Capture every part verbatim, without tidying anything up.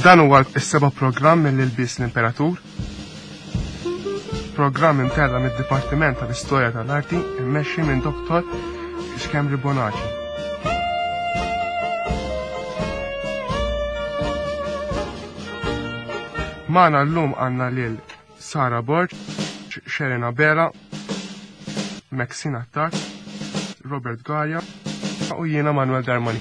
Dan huwa s-seba' programm mill-Ilbies l-Imperatur. Programm imtella mid-Dipartiment tal-Istorja tal-Arti immexxi minn Doktor Xkemri Bonaci. Magħna llum għandna lil Sara Borg, Xerena Bera, Maxine Attar, Robert Gaja u jiena Manuel Darmani.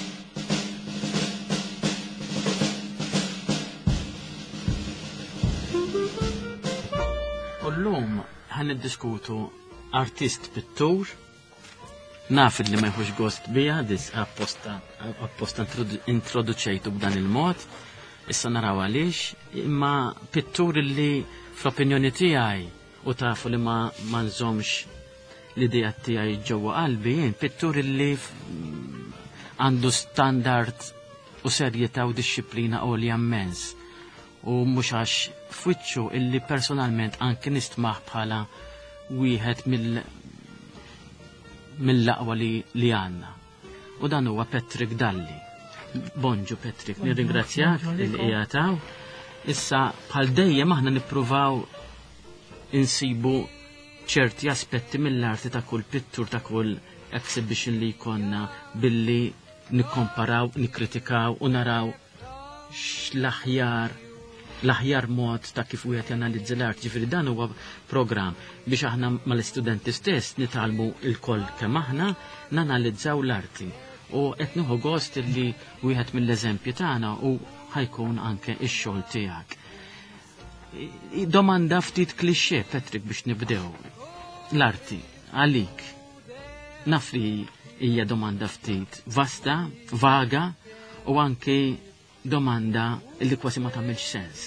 Llum ħan niddiskutu artist pittur, naf li ma jħux gost bija, dis apposta apposta introduċejtu b'dan il-mod, issa naraw għaliex, imma pittur li fl-opinjoni tiegħi u tafu li ma ma nżomx l-idea tiegħi ġewwa qalbi, pittur li għandu standard u serjetà u disċiplina għolja immens. U mhux għax fwiċċu illi personalment anke nistmaħ bħala wieħed mill mill-aqwa li li għandna. U dan huwa Patrick Dalli. Bonġu Patrick, nirringrazzjak li qiegħataw. Issa bħal dejjem aħna nippruvaw insibu ċerti aspetti mill-arti ta' kull pittur ta' kull exhibition li jkollna billi nikkomparaw, nikkritikaw u naraw x'l-aħjar l-aħjar mod ta' kif wieħed janalizza l-art. Ġifieri dan huwa programm biex aħna mal-istudenti stess nitalmu l-koll kemm aħna nanalizzaw l-arti. U qed nieħu gost li wieħed mill-eżempji tagħna u ħajkun anke x-xogħol tiegħek. Domanda ftit klixxé, Patrick, biex nibdew. L-arti għalik. Naf li hija domanda ftit vasta, vaga u anke domanda li quasi ma tagħmilx sens.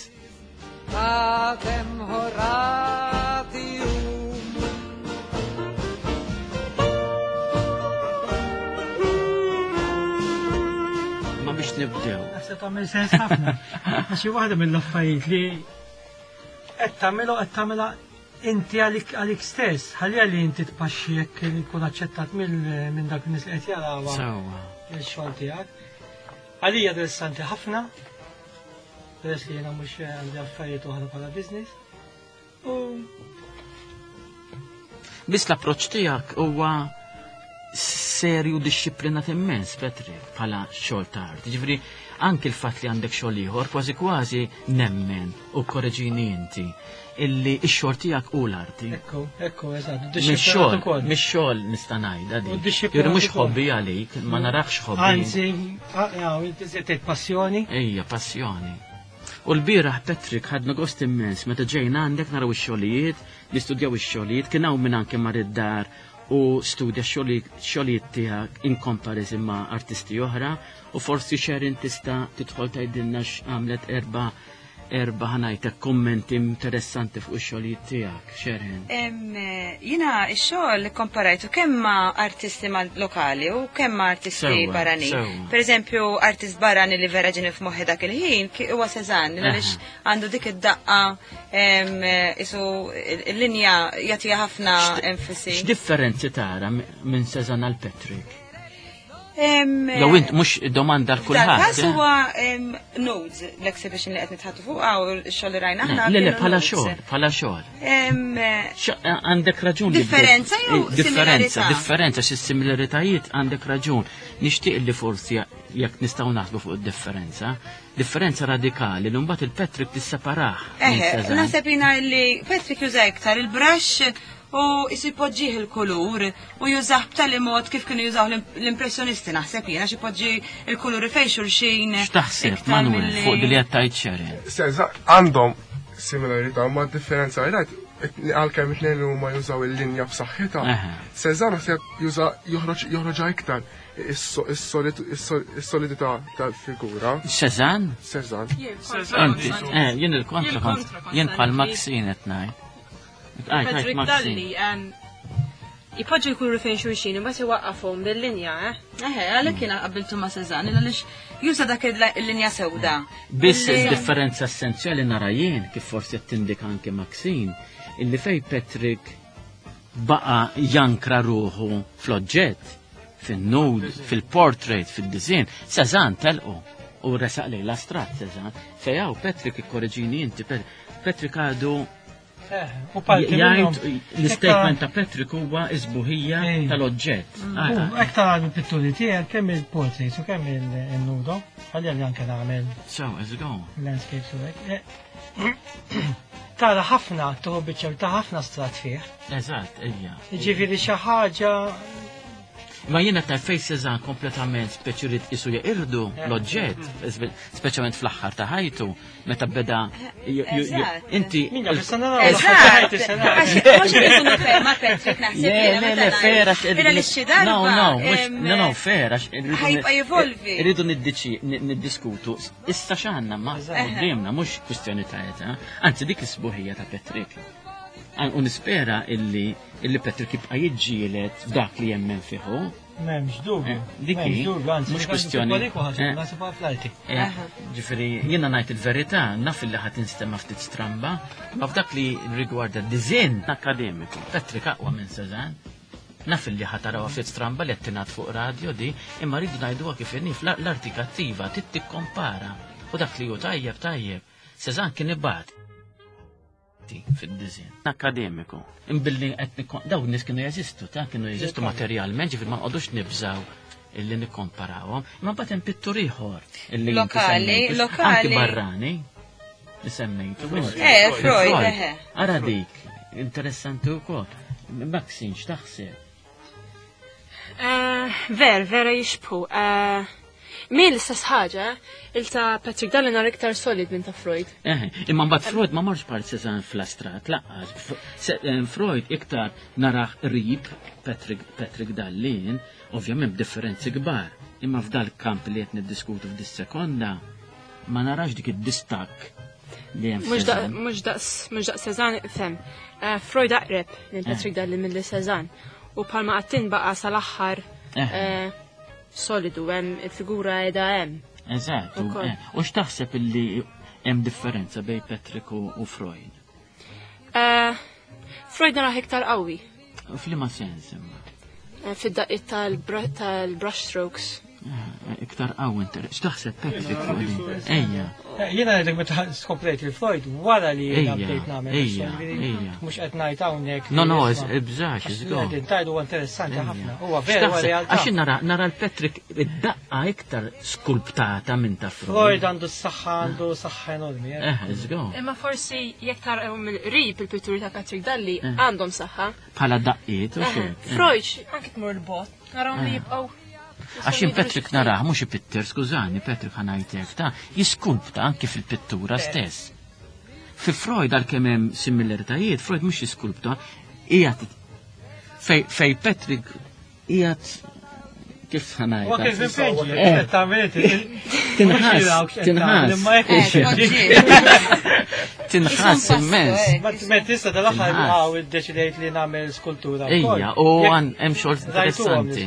Ma biex nibdew. Se tagħmel sens ħafna. Xi waħda mill-affarijiet li qed tagħmilha qed tagħmilha inti għalik għalik stess, ħalli għalli inti tpaxxi jekk ikun aċċettat minn dak nies li qed jarawha il-xogħol tiegħek. Għalija interessanti ħafna, peress li jena mux għandi affarijiet oħra bħala business. U biss l-approċċ tiegħek huwa serju disciplinat immens, Petri, bħala xogħol ta' art. Ġifri, anke l-fatt li għandek xogħol ieħor kważi kważi nemmen u korreġini inti illi x-xogħol tiegħek u l-arti. Ekku, ekku, eżatt. Mix-xogħol, mix-xogħol nista' ngħidha dik. Jiri mhux ħobbi għalik, ma narakx ħobbi. Anzi, jaw, inti żiet passjoni. Ejja, passjoni. U l-bieraħ Patrick ħadna gost immens meta ġejna għandek naraw ix-xogħlijiet, nistudjaw ix-xogħlijiet, kien hawn minn anke mar id-dar u studja xogħlijiet tiegħek in comparison ma' artisti oħra u forsi xerin tista' tidħol tgħidilna x'għamlet erba' erba' ħanajtek kommenti interessanti fuq ix-xogħlijiet tiegħek, xerħen. Jiena x-xogħol komparajtu kemm ma' artisti lokali u kemm ma' artisti barani. Per eżempju, artist barani li vera ġini f'moħħi dak il-ħin huwa Cézanne, għaliex għandu dik id-daqqa isu l-linja jagħtiha ħafna enfasi. X'differenzi tara minn Cézanne għal Patrick? Jew int mhux domanda l-kulħadd. Dak huwa nodes l-exhibition li qed nitħattu fuq u x-xogħol li rajna aħna. Le le bħala xogħol, bħala xogħol. Għandek raġun. Differenza jew differenza, differenza xi similaritajiet għandek raġun. Nixtieq li forsi jekk nistgħu naħsbu fuq id-differenza, differenza radikali li mbagħad il-Patrick tisseparah. Eħe, naħseb jiena li Patrick juża iktar il-brush u jisipoġġih il-kulur u jużaħ b'tali mod kif kienu jużaw l-impressjonisti naħseb jiena xi poġġi il-kuluri fejn xulxin. X'taħseb Manuel fuq li qed tgħid xerin? Għandhom similarità ma' differenza rajt għalkemm it-tnejn huma jużaw il-linja b'saħħitha. Cézanne naħseb juża joħroġha iktar is-solidità tal-figura. Cézanne? Cézanne. Jien il-kontra jien bħal Maxine qed ngħid. Patrick Dalli jipoġġi jkunu fejn xulxin imma se waqqafhom bil-linja, eh? Eħe, għalhekk jiena qabiltu ma' Cézanne għaliex juża dak il-linja sewda. Biss il-differenza essenzjali nara jien kif forsi qed tindika anke Maxine illi fej Patrick baqa' jankra ruħu fl-oġġett, fin-nude, fil-portrait, fid-disinn, Cézanne telqu. u resaq lej l-astrat, Sezan. Fejaw, Patrick ikkorreġini inti, Patrick għadu jgħid l-istatement ta' Patrick huwa isbuħija tal-oġġett. Aktar għal il-pitturi tiegħek kemm il-portraits u kemm il-nudo, ħalli għalli anke nagħmel. So, let's go. Landscapes u hekk. Tara ħafna tuħu biċċer ta' ħafna strat fih. Eżatt, ejja. Jiġifieri xi ħaġa. Ma jiena ta' fej Sezan kompletament speċi rid isu jirdu l-oġġett, speċjalment fl-aħħar ta' ħajtu, meta beda inti. No, no, no, no, fer, irridu niddiskutu. Issa x'għandna ma' qudiemna mhux kwistjoni ta' età, anzi dik is-sbuħija ta' Patrick. U nispera illi illi Patrick jibqa' jiġġieled f'dak li jemmen fiħu. M'hemmx dubju. Dikki, mhux kwistjoni. Ġifieri jiena ngħid il-verità, naf illi ħadd instema' ftit stramba, ma f'dak li rigwarda d-diżinn akademiku, Patrick aqwa minn Sezan. Naf illi ħatarawha ftit stramba li qed tingħad fuq radio di, imma rridu ngħiduha kif inhi l-artikattiva trid tikkompara. U dak li hu tajjeb tajjeb. Sezan kien ibgħat fid-dizin. Akademiku. Imbilli qed dawn nies kienu jeżistu, ta' kienu jeżistu materjalment, ġifier ma nqogħdux nibżaw illi nikkomparawhom. Imma mbagħad hemm pittur ieħor illi lokali, lokali. Anki barrani. Li semmejtu. Eh, Freud, eh. Ara dik, interessanti wkoll. Maxine, x'taħseb? Ver, vera jixbħu. Min l-istess ħaġa, il-ta' Patrick Dalli nar iktar solid minn ta' Freud. Eh, imma mbagħad Freud ma marx part Sezan fl-astrat, laqqas. Freud iktar naraħ rib Patrick Dalli, ovvjament b'differenzi kbar. Imma f'dal kamp li qed niddiskutu f'dis-sekonda, ma narax dik id-distak li hemm. Mhux daqs mhux daqs Sezan fem. Freud aqreb lil Patrick Dalli milli Sezan. U bħalma qattin baqa' sal-aħħar solidu, hemm il-figura edha hemm. Eżatt, u x'taħseb illi hemm differenza bejn Patrick u Freud? Freud naraħ iktar qawwi. F'liema sens imma? Fid-daqqiet tal-brush strokes. Iktar qawwi inter. X'taħseb Patrick fuq din? Ejja. Jiena ngħidlek meta skoprejt il-Freud wara li jiena bdejt nagħmel. Ejja, ejja. Mhux qed ngħid hawnhekk. No, no, ibżax, iżgħu. Tajdu huwa interessanti ħafna. Huwa vera realtà. Għax nara nara l-Patrick id-daqqa iktar skulptata minn ta' Freud. Freud għandu s-saħħa għandu saħħa enormi. Eh, iżgħu. Imma forsi jekk taraw mill-qrib il-pitturi ta' Patrick Dalli għandhom saħħa. Bħala daqqiet u xejn. Freud anke tmur l-bot, narawhom li jibqgħu. Għaxin Patrick naraħ, mux i-pitter, skużani, Patrick ħanajtek, ta' jiskulpta anki fil-pittura stess. Fi Freud għal-kem hemm similaritajiet, Freud mux jiskulpta, ijat, fej Patrick, ijat, kif ħanajtek? U kif impenġi, tinħas, tinħas immens. Ma tista dal-axar għaw id-deċidejt li namel skultura. Ija, u għan hemm xogħol interessanti.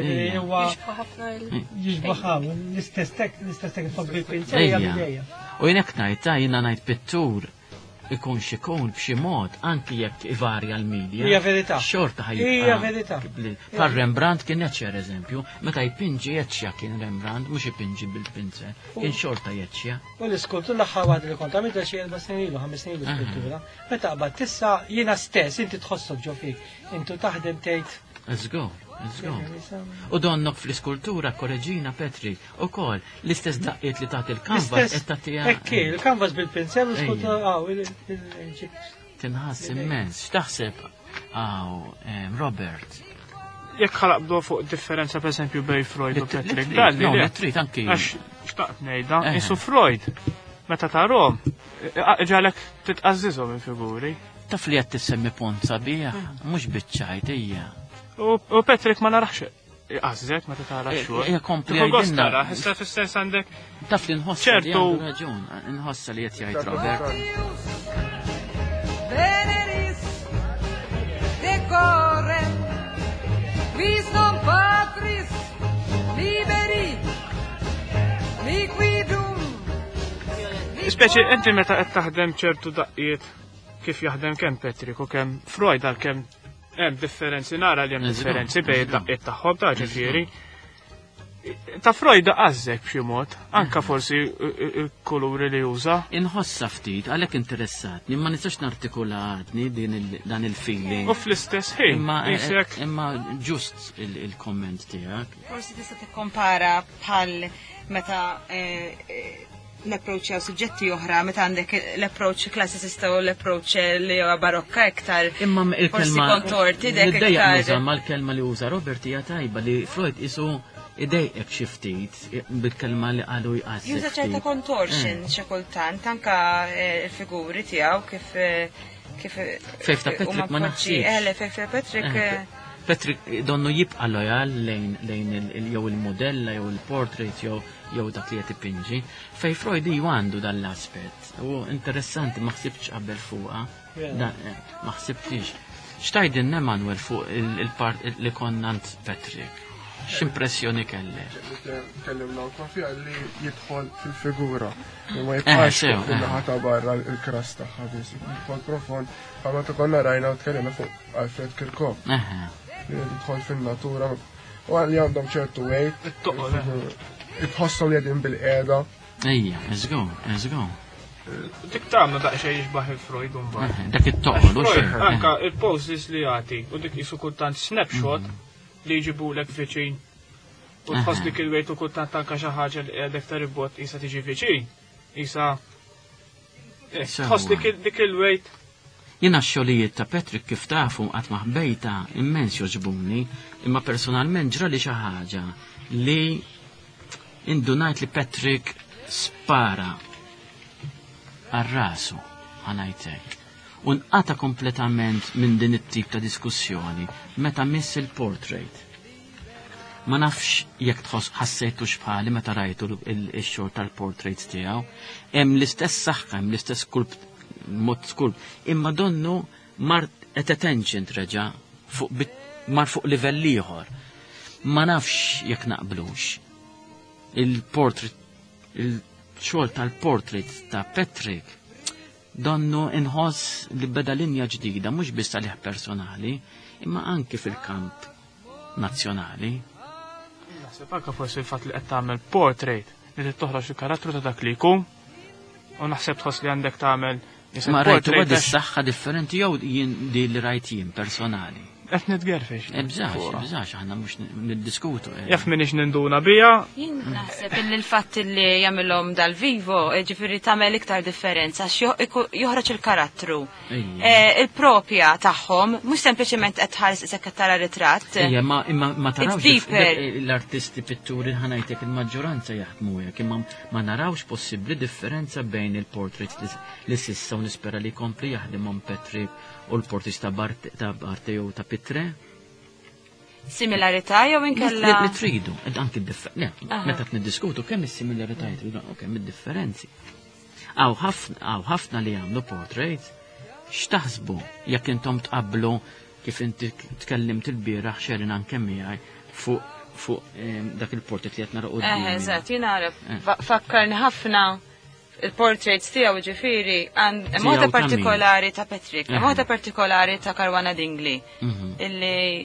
Jiġbaħaw, l-istess tek, l-istess tek fobbi pinċeja. U jenek najt, jina najt pittur, ikun xikun b'xi mod, anki jekk ivarja l-medja. Hija verità. Xorta ħajja. Hija verità. Par Rembrandt kien eċċja eżempju, meta jpinġi eċċja kien Rembrandt, mhux ipinġi bil-pinze, kien xorta eċċja. U l-iskultura l-aħħar waħda li kont għamilta xi erba' snin ilu, ħames snin ilu skultura. Meta qabad tissa jiena stess inti tħossok ġo fik, intu taħdem tgħid. Let's go. U donnok fl-iskultura korreġina Patrick, u kol, l-istess daqqiet li taħt il-kanvas, et taħtija. Ekki, il-kanvas bil-pinsel, u skultura, għaw, tinħass immens, x'taħseb, għaw, Robert. Jekk ħalaqbdu fuq differenza per esempio bej Freud u Patrick Dalli. No, l-trit anki. Għax, xtaqt nejda, jisu Freud, meta tarom, ġalek titqazzizom il-figuri. Taf li għed tissemmi punt sabiħ, mux bitċajt, ija. U Patrick ma naraxx iqażżek meta tara xogħol. Hija kompli għajdinna. Issa fis-sens għandek taf li nħossa ċertu raġun, nħossa li qed jgħid Robert. Veneris decorrem vis non patris liberi liquidum. Speċi inti meta qed taħdem ċertu daqqiet kif jaħdem kemm Patrick u kemm Freud għal kemm hemm differenzi nara li hemm differenzi bejn id-daqqiet tagħhom ta' ġifieri. ta' Freud għażek b'xi mod, anka forsi il-kuluri li juża. Inħossa ftit, għalhekk interessatni, ma nistax nartikulatni dan il-feeling. U fl-istess ħin. Imma ġust il-komment tiegħek. Forsi tista' tikkompara bħal meta l-approach jew suġġetti oħra, meta għandek l-approach klassicista u l-approach li huwa barokka iktar. Imma il-kelma kontorti dek iktar. Ma l-kelma li uża Robert hija tajba li Freud isu idejqek xi ftit bil-kelma li qalu jqassi. Juża ċerta contortion xi kultant anke l-figuri tiegħu kif kif Fejf ta' Patrick ma naħsibx. Eh, fejf ta' Patrick. Patrick donnu jibqa' lojal lejn lejn jew il-modella jew il-portrait jew jew dak li qed ipinġi. Fej Freud ju għandu dan l-aspett. U interessanti ma ħsibx qabel fuqha. Ma ħsibtix. X'tajdin Emanuel fuq il-part li konnant Patrick. X'impressjoni kellek? Kellimna wkoll fiha li jidħol fil-figura. Ma jibqax fil-ħata barra l-kras tagħha biss. Jidħol profond. Bħalma konna rajna u tkellimna fuq Alfred Kirchhoff. Li jidħol fin-natura. U li għandhom ċertu weight. Jitħossom li għedin bil-qiegħda. Ejja, eżgu, eżgu. Dik tagħmel daqsxejn jixbaħ il-Freud u mbagħad. Dak it-toqgħod. Anka il-poses li jagħti u dik isu kultant snapshot li jġibulek viċin. U tħoss dik il-wejt u kultant anka xi ħaġa li qiegħdek ta' ribbot isa tiġi viċin. Isa tħoss dik il-wejt. Jiena x-xogħlijiet ta' Patrick kif tafu qatt ma ħbejta immens joġbuni, imma personalment ġra li xi ħaġa li indunajt li Patrick spara għar-rasu ħanajtek. Unqata kompletament minn din it-tip ta' diskussjoni meta miss il-portrait. Ma nafx jekk tħoss ħassejtux bħali meta rajtu il-xogħol tal-portraits tiegħu, hemm l-istess saħħa, hemm l-istess skulp mod skulp, imma donnu mar at attention treġa' fuq mar fuq livell ieħor. Ma nafx jekk naqblux. Il-portrait il-xogħol tal-portrait ta' Patrick donnu inħoss li beda linja ġdida, mhux biss għalih personali, imma anki fil-kamp nazzjonali. Naħseb anke forsi l-fatt li qed tagħmel portrait li trid toħroġ il-karattru ta' dak li jkun, u naħseb tħoss li għandek tagħmel ma rajtu għad is-saħħa differenti jew jien di li rajt jien personali. Qed nitgerfex. Ebżax, ebżax aħna mhux niddiskutu. Jaf minix ninduna bija. Jien naħseb illi l-fatt li jagħmilhom dal-vivo, ġifieri tagħmel iktar differenza għax joħroġ il-karattru. Il-propja tagħhom mhux sempliċement qed tħares isek qed tara ritratt. Ejja, ma ma tarawx l-artisti pitturi ħanajtek il-maġġoranza jaħdmu hekk, imma ma narawx possibbli differenza bejn il-portraits li sissa u nispera li jkompli jaħdimhom Patrick u l-portraits ta' Barte jew ta' Pitre? Similarità jew inkella? Li tridu, ed anki differenzi. Meta niddiskutu kemm is-similarità tridu u kemm id-differenzi. Aw ħafna li jagħmlu portraits, x'taħsbu jekk intom tqabblu kif inti tkellimt il-bieraħ xerin anke miegħi fuq fuq dak il-portrait li qed nara quddiem. Eh, eżatt, jien għaref. Fakkarni ħafna il-portraits tiegħu ġifieri għand moda partikolari ta' Patrick, moda partikolari ta' Caruana Dingley, illi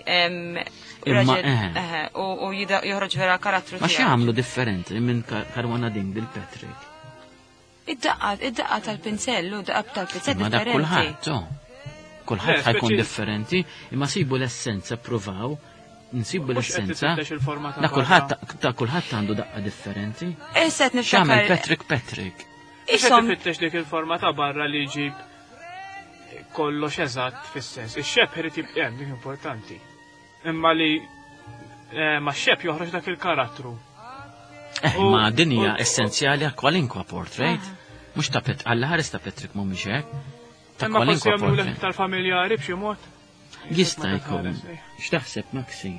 u joħroġ vera karattru tiegħu. Ma x'għamlu differenti minn Caruana Dingley il-Patrick? Id-daqqa, id-daqqa tal-pinzellu, daqqa tal-pinsell differenti. Ma dak kulħadd, kulħadd ħajkun differenti, imma sibu l-essenza provaw, nsibu l-essenza, da kulħadd għandu daqqa differenti. X'għamel Patrick Patrick? Issa tifittex dik il-forma ta' barra li jġib kollox eżatt fis-sens. Ix-xepp irid jibqa' hemm dik importanti. Imma li ma x-xepp joħroġ dak il-karattru. Ma din hija essenzjali għal kwalinkwa portrait. Mhux ta' Patrick, għall ħares ta' Patrick mhumiex hekk. Ta' kwalinkwa portrait. Imma tal-familjari b'xi mod. Jista' jkun. X'taħseb Maxi?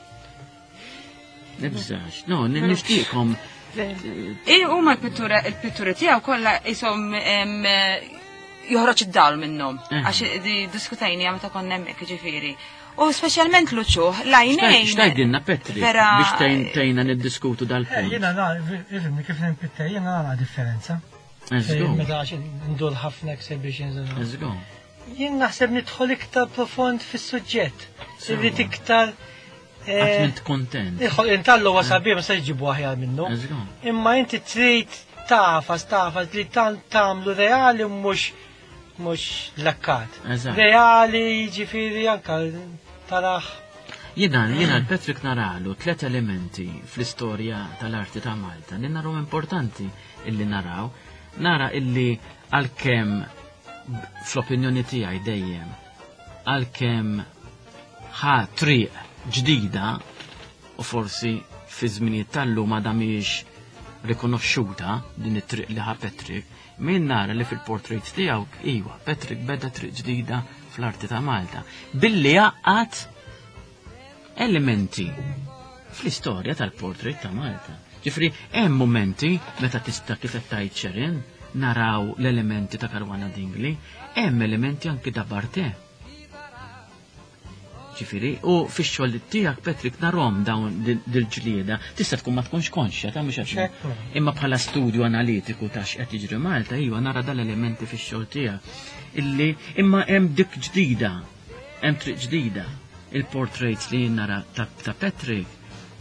Nibżax. No, nixtieqhom. I huma l-pittura il-pitturi tiegħu kollha ishom joħroġ id-dawl minnhom għax diskutajni meta konna hemmhekk ġifieri. U speċjalment Luċuh lajnejn. X'tgħidilna Petri biex tgħinna niddiskutu dal-punt. Jiena nara kif nimpittej jiena nara differenza. Meta ndul ħafna exhibitions. Jien naħseb nidħol iktar profond fis-suġġett. Irrid iktar Għatment kontent. Intallu wasabi ma se jġibu aħjar minnu. Imma inti trid tafas, tafas li tamlu reali mhux mhux lakkat. Reali ġifieri anka taraħ. Jina, jina l-Patrick naralu tlet elementi fl-istorja tal-arti ta' Malta li naraw importanti illi naraw. Nara illi għal-kem fl-opinjoni tiegħi dejjem għal-kem ħa triq ġdida u forsi fi żminijiet tal-lum għadha mhix rikonoxxuta din it-triq li ħa Patrick, min nara li fil-portrait tiegħu iwa Patrick beda triq ġdida fl-arti ta' Malta billi għaqqat elementi fl-istorja tal-portrait ta' Malta. Ġifri, hemm momenti meta tista' kif qed tgħid Sherin naraw l-elementi ta' Karwana Dingley, hemm elementi anki ta' Barte. Ġifiri, u fix-xogħol tiegħek Patrick narhom dawn dil-ġlieda, tista' tkun ma tkunx konxja ta' mhux qed. Imma bħala studju analitiku ta' x'qed jiġri Malta, iwa nara dal-elementi fix-xogħol tiegħek. Illi imma hemm dik ġdida, hemm triq ġdida. Il-portraits li nara ta' Patrick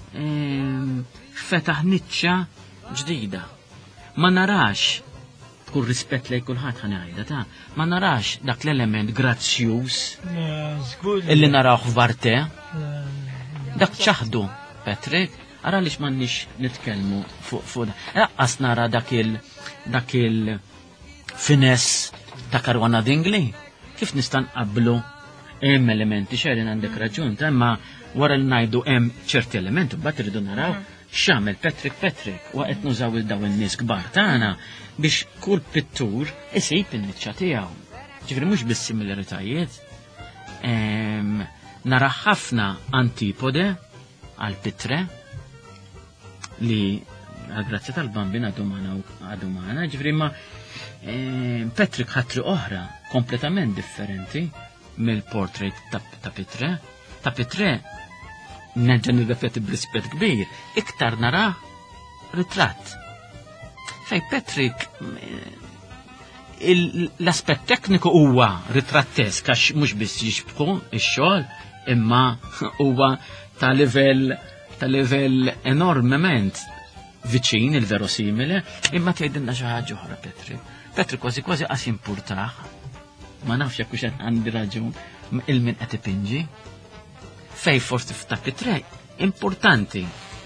fetaħ niċċa ġdida. Ma narax tkun rispett lej kulħadd ħanajda ta' ma narax dak l-element grazzjuż illi naraw f'Barte. Dak ċaħdu Patrick, ara lix m'għandniex nitkellmu fuq fuq. Laqqas nara dak il dak il-finess ta' Karwana Dingley. Kif nista' nqabblu hemm elementi Sherin għandek raġun, ta' imma wara li ngħidu hemm ċerti elementi mbagħad irridu naraw x'għamel Patrick Patrick waqt nużaw il dawn in-nies kbar tagħna biex kull pittur isib in-niċċa tiegħu. Ġifieri mhux biss similaritajiet. Nara ħafna antipode għal Pitre li għal-grazzi tal-bambin għadu magħna, ġifieri ma Patrick ħatri oħra kompletament differenti mill-portrait ta' Pitre. Ta' Pitre, neġġa nirrepeti b'rispett kbir, iktar nara ritratt. Fej Patrick, l-aspett tekniku huwa ritrattesk għax mhux biss jixbħu ix-xogħol, imma huwa ta' livell ta' livell enormement viċin il-verosimile, imma tgħidilna xi ħaġa oħra Patrick. Patrick kważi kważi qas jimpurtaħ. Ma nafx jekk hux għandi raġun il-min qed ipinġi. Fej forsi f'ta' Pitre importanti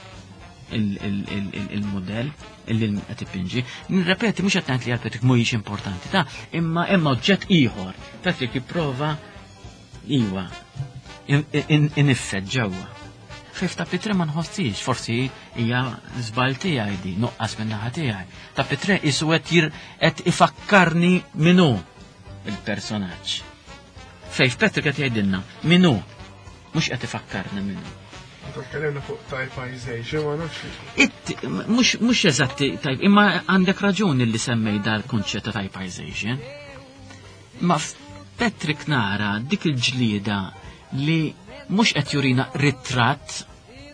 il-modell il-min qed ipinġi. Nirrepeti mhux qed ngħid li għal Patrick mhuwiex importanti ta' imma hemm oġġett ieħor. Patrick jipprova iwa iniffed ġewwa. Fej f'ta' Pitre ma nħossix, forsi hija żball tiegħi di, nuqqas minn naħa tiegħi. Ta' Pitre isu qed ifakkarni minnu il-personaġġ. Fejf Patrick qed jgħidilna minnu mhux qed ifakkarna minnu. Tkellimna fuq typization ma nafx. Mhux mhux eżatti type, imma għandek raġun li semmej dal-kunċett ta' typization. Ma Patrick nara dik il-ġlieda li mhux qed jurina ritratt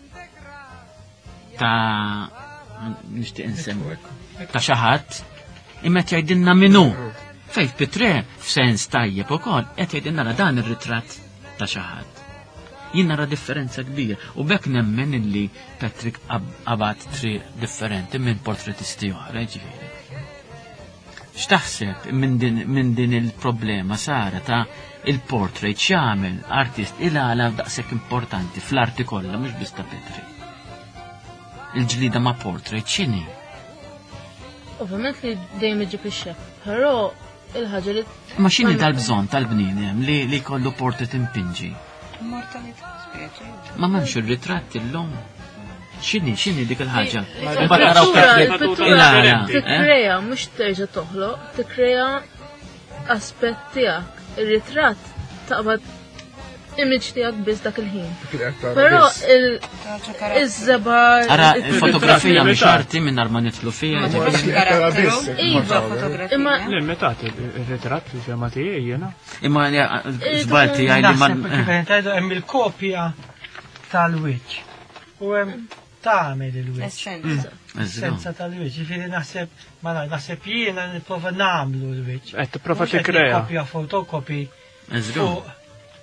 ta' nixtieq insemmi ta' xi ħadd imma qed jgħidilna minnu. Fejf Pitre f'sens tajjeb ukoll qed jgħidilna dan ir-ritratt ta' xi ħadd. Jien nara differenza kbira u bekk nemmen illi Patrick qabad triq differenti minn portretisti oħra ġifieri. X'taħseb minn din il-problema Sara ta' il-portrait x'jagħmel artist il-għala daqshekk importanti fl-arti kollha mhux biss ta' Patrick. Il-ġlida ma' portrait x'inhi? Ovvjament li dejjem iġib ix-xekk, però il-ħaġa li ma x'inhi dal-bżonn tal-bniedem li li jkollu portrait impinġi? Immortalità, ma m'hemmx ir-ritratt illum. X'inhi x'inhi dik il-ħaġa? Imbagħad naraw Patrick il-għala. Tikkrea mhux terġa' toħloq, tikkrea aspett tiegħek. Ir-ritratt taqbad image tiegħek biss dak il-ħin. Però il-żebar. Ara il-fotografija mhix arti mingħajr ma nidħlu fiha. Iva, imma l-metat ir-ritratt il-firma tiegħi jiena. Imma żball tiegħi li ma hemm il-kopja tal-wiċċ. U hemm tagħmel il-wiċċ. Essenza tal-wiċċ, ġifieri naħseb ma naħseb jiena nipprova nagħmlu l-wiċċ. Qed tipprova tikkrea. Kopja fotokopi fuq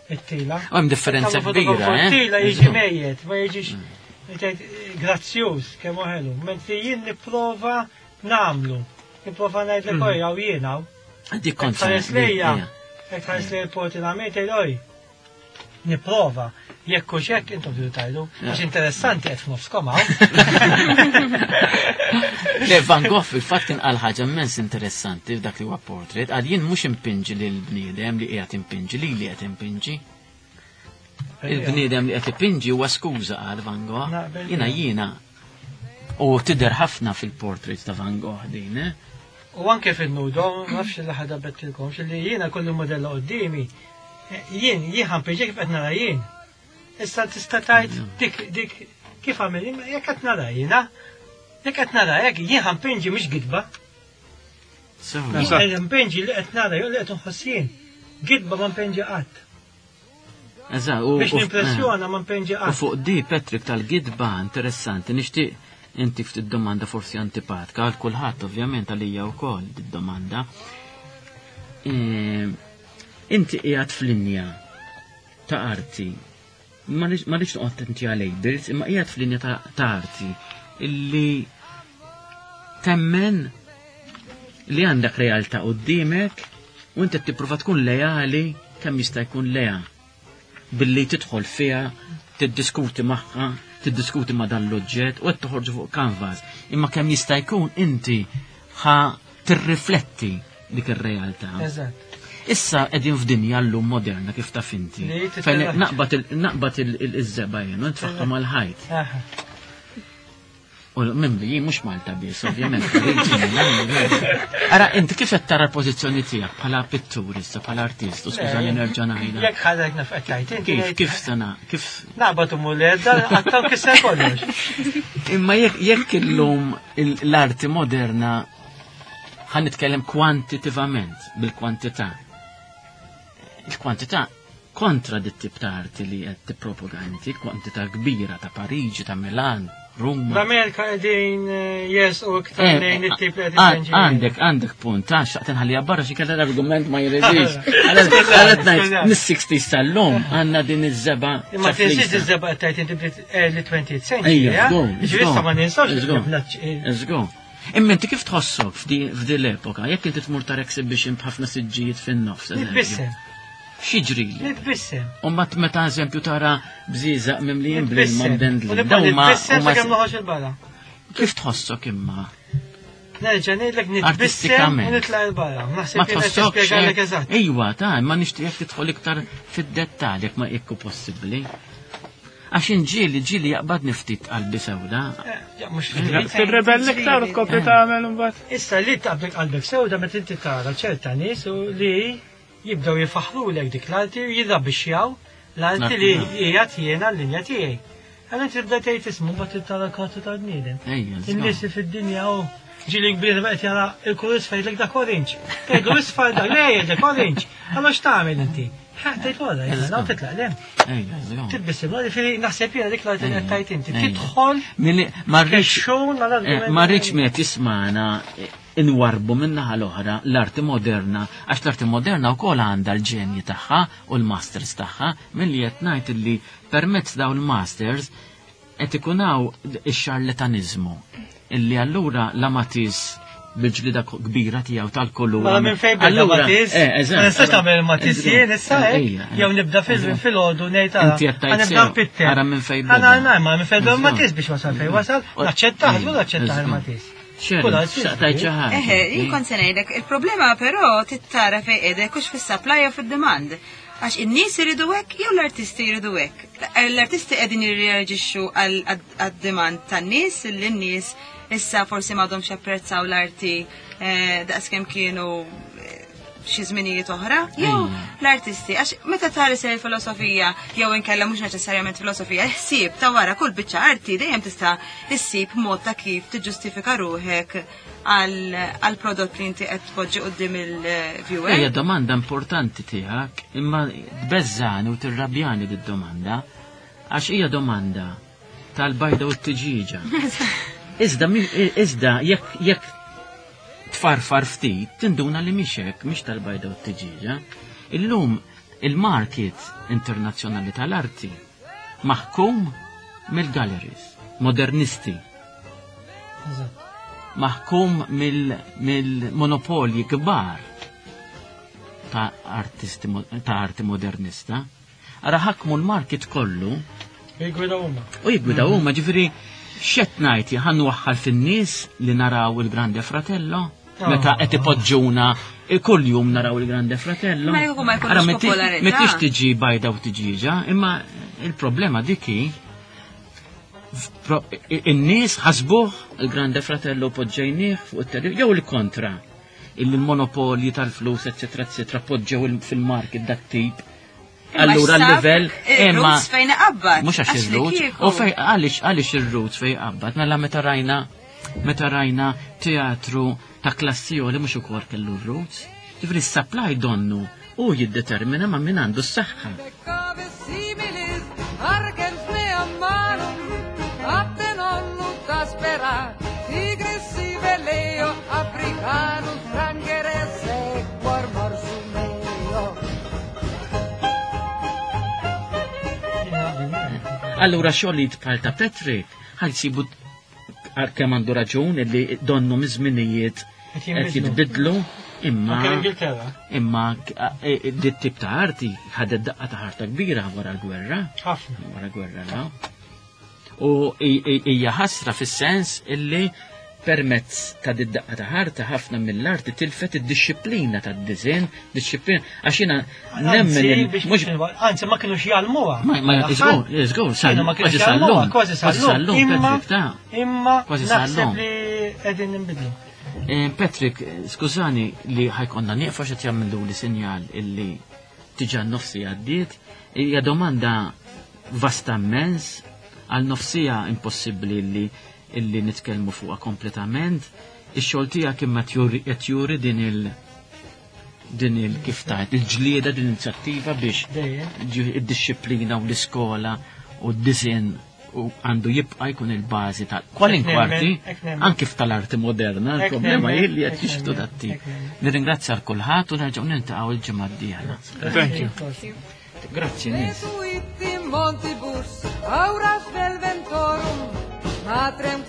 it-tila. Hemm differenza kbira, eh? It-tila jiġi mejjed, ma jiġix grazzjuż kemm ħelu. Mentri jien nipprova nagħmlu. Nipprova ngħidlek oj hawn jien hawn. Dik kont ħares lejja, hekk ħares lejja l-portinament oj. Nipprova. Jekk u xekk intom tidu tajdu, għax interessanti qed f'nofskom hawn. Le, Van Gogh fil-fatt kien qal ħaġa immens interessanti f'dak li huwa portrait, għal jien mhux impinġi lil bniedem li qiegħed impinġi li li qed impinġi. Il-bniedem li qed impinġi huwa skuża qal Van Gogh. Jiena jiena. U tidher ħafna fil-portrait ta' Van Gogh din, eh? U anke fil-nudo, nafx li ħada bettilkom, xilli jiena kollu modella qoddimi. Jien, jien ħampinġi kif qed nara jien. Issa tista' tgħid dik dik kif għamel jekk qed nara jiena. Jekk qed nara jekk jien ħampinġi mhux gidba. Jien ħampinġi li qed nara jew li qed inħoss jien. Gidba ma mpenġi qatt. Biex nimpressjona ma mpenġi qatt. U fuq di Patrick tal-gidba interessanti nixtieq inti ftit domanda forsi antipatika għal kulħadd ovvjament għalija wkoll id-domanda. Inti qiegħed f'linja ta' arti. Ma rridx noqgħod inti labels, imma qiegħed f'linja ta' arti illi temmen li għandek realtà qudiemek u inti tipprova tkun lejali kemm jista' jkun leja billi tidħol fiha, tiddiskuti magħha, tiddiskuti ma' dan l-oġġett u qed toħorġu fuq canvas. Imma kemm jista' jkun inti ħa tirrifletti dik ir-realtà. Issa qegħdin f'dinja llum moderna kif taf inti. Fejn naqbad il-żeba jien u ntfaħħa mal-ħajt. U membri, mux Malta biss, ovvjament. Ara, inti kif qed tara l-pożizzjoni tiegħek bħala pittur issa, bħala artist, u skużani nerġa' ngħidha. Jekk ħadek naf qed tgħid inti. Kif kif sena, kif naqbad imuled għattaw kisser kollox. Imma jekk illum l-arti moderna ħan nitkellem kwantitivament bil-kwantità. Il-kwantità kontra dit-tip ta' arti li qed tippropaga inti, kwantità kbira ta' Pariġi, ta' Milan. L-Amerika għedin jes u iktar lejn it-tip li għedin. Għandek, għandek punt, għax għaten ħalli għabbarra xie kalla l-argument ma jirreġiġ. Għalet najt, nis-sixties tal-lum għanna din iż-żeba. Ma tinsiex iż-żeba għattajt inti early twentieth century, ġivista ma ninsawx. Eżgo. Imma inti kif tħossok f'di l-epoka, jekk inti tmur tar exhibition b'ħafna siġġijiet fin-nofs. Nitbissem. Xieġrili? Nitbissem. U mat meta eżempju tara bżiżaq mimlijin bil-man bendli. Nitbissem sa' kemm noħoġ il-bara. Kif tħossok imma? Nerġa' ngħidlek nitbissem u nitla' il-bara. Ma tħossok Ejwa, ta' ma nixtieq tidħol iktar fid-dettall jekk ma jekku possibbli. Għax inġieli ġieli jaqbad niftit qalbi sewda. Tirrebell iktar u tkopri tagħmel imbagħad. Issa li taqbel qalbek sewda meta inti tara ċerta nies u li jibdaw jifaħru l dik l-arti u jirrabbixjaw l-arti li jgħat jena l-linja tiegħi. Għana tibda tgħid ismu bat tara kartu ta' bniedem. In-nies fid-dinja u ġili kbir baqgħet jara il-kurus fejdlek dak orange. Tgħidlu isfar dak lejjed dak orange. Allora x'tagħmel inti? Tgħid wara jena u titlaq lem. Titbissem, ġifieri naħseb jiena dik l-arti li qed tgħid inti. Tidħol ma rridx min qed jismana inwarbu minnaħa l-oħra l-arti moderna, għax l-arti moderna u kol għanda l-ġenji taħħa u l-masters taħħa, mill-li jett illi permezz daw l-masters qed ikunaw ix-xarlatanizmu, illi allura la Matisse bil-ġlida kbira tiegħu tal-kulur. Ma minn fejn beda Matisse? Ma nistax tagħmel Matisse jien issa hekk jew nibda fil-ħodu ngħid ara. Nibda pitter. Ara minn fejn beda. Ara ma minn fejn beda Matisse biex wasal fejn wasal, naċċettaħ u naċċettaħ il-Matisse. Eħe, jinkon senajdek, il-problema però tittara fej edek kux fil-supply u fil-demand. Għax in-nies iridu hekk jew l-artisti jiridu hekk. L-artisti qegħdin jirreaġixxu għad-demand tan-nies, l-nies issa forsi m'għadhomx japprezzaw l-arti daqskemm kienu xi żminijiet oħra, jew l-artisti għax meta tħares il-filosofija jew inkella mhux neċessarjament filosofija, ħsieb ta' wara kull biċċa arti dejjem tista' issib mod ta' kif tiġġustifika ruħek għal prodott li inti qed tpoġġi quddiem il-viewer. Hija domanda importanti tiegħek, imma tbeżżani u tirrabjani bid-domanda għax hija domanda tal-bajda u t-tiġiġa. Iżda iżda jekk jekk tfarfar ftit, tinduna li miexek, miex tal-bajda u t-tġiġa. Illum il-market internazzjonali tal-arti maħkum mill-galleries, modernisti. Maħkum mill-monopolji kbar ta' artisti ta' arti modernista. Ara ħakmu l-market kollu. Jgwida huma. U jgwida huma, ġifieri x'qed ngħid ħan waħħal fin-nies li naraw il-Grande Fratello, meta qed ipoġġuna kuljum naraw il-Grande Fratello. Ma jkun ma jkunx popolarità. M'tix tiġi bajda u tiġiġa, imma il-problema diki in-nies ħasbuh il-Grande Fratello poġġejnieh fuq it-televizjoni jew il-kontra. Il-monopolji tal-flus, eccetera, eccetera, poġġew fil-market dak tip. Allura l-level imma fejn iqabbad. Mhux għax ir-roots. U fej għaliex għaliex ir-roots fejn iqabbad. Mela meta rajna meta rajna teatru ta' klassijoli mhux ukoll kellu r-roots. Ġifri s-supply donnu u jiddetermina ma' min għandu s-saħħa. Allura xogħol li tbħal ta' Patrick ħajsibu kemm għandu raġun li donnu miżminijiet qed jitbidlu imma imma dit tip ta' arti ħadet daqqa ta' ħarta kbira wara l-gwerra. Wara l-gwerra la. U hija ħasra fis-sens illi permezz ta' daqqa ta' ħarta ħafna mill-arti tilfet id-disciplina tad-disinn, disciplina għax jiena nemmen mhux anzi ma kinux jgħalmuha. Ma iżgur, sal kważi sal-lum. Kważi sal-lum Patrick ta' imma naħseb li qegħdin ninbidlu. Patrick, skużani li ħajkonna nieqfa x'qed jagħmlu li sinjal illi tiġa nofsi għaddiet, hija domanda vasta immens għal nofsija impossibbli li illi nitkellmu fuqha kompletament, ix-xogħol tiegħek imma qed juri din il din il kif tajt il-ġlieda din l-inizjattiva biex id-disciplina u l-iskola u d-disinn u għandu jibqa' jkun il-bażi ta' kwalinkwa arti, anke tal-arti moderna, il-problema hi li qed jixtu dat-tip. Nirringrazzja l kulħadd u nerġgħu niltaqgħu l-ġimgħa d-dieħla. Thank you. Grazzi nies. Montibus, auras del ventorum, matrem